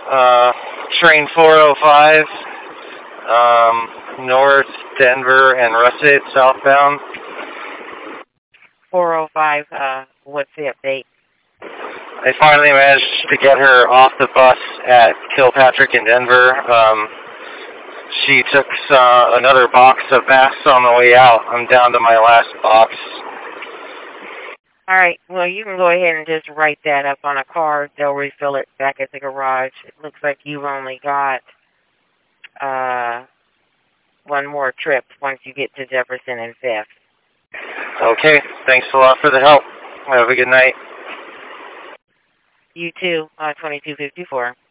Train 405, North Denver and Russet southbound. 405, what's the update? I finally managed to get her off the bus at Kilpatrick in Denver. She took another box of masks on the way out. I'm down to my last box. All right, well, you can go ahead and just write that up on a card. They'll refill it back at the garage. It looks like you've only got one more trip once you get to Jefferson and 5th. Okay, thanks a lot for the help. Have a good night. You too, 2254.